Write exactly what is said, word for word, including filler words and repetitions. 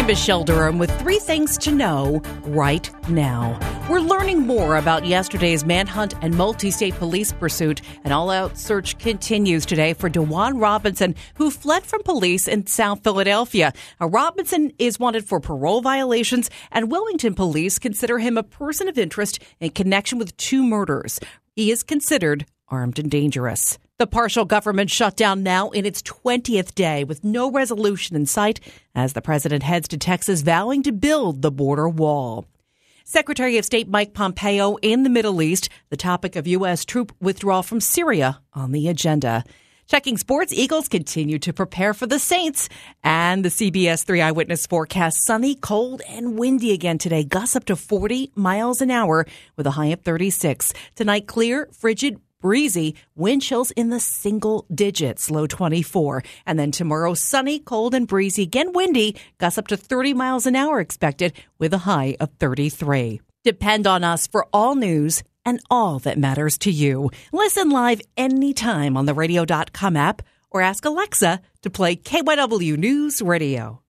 Michelle Durham with three things to know right now. We're learning more about yesterday's manhunt and multi-state police pursuit. An all-out search continues today for DeJuan Robinson, who fled from police in South Philadelphia. Now, Robinson is wanted for parole violations, and Wilmington police consider him a person of interest in connection with two murders. He is considered armed and dangerous. The partial government shutdown now in its twentieth day with no resolution in sight as the president heads to Texas vowing to build the border wall. Secretary of State Mike Pompeo in the Middle East, the topic of U S troop withdrawal from Syria on the agenda. Checking sports, Eagles continue to prepare for the Saints. And the C B S three Eyewitness forecast sunny, cold, and windy again today. Gusts up to forty miles an hour with a high of thirty-six. Tonight, clear, frigid, breezy, wind chills in the single digits, low twenty-four. And then tomorrow, sunny, cold, and breezy, again windy, gusts up to thirty miles an hour expected with a high of thirty-three. Depend on us for all news and all that matters to you. Listen live anytime on the radio dot com app or ask Alexa to play K Y W News Radio.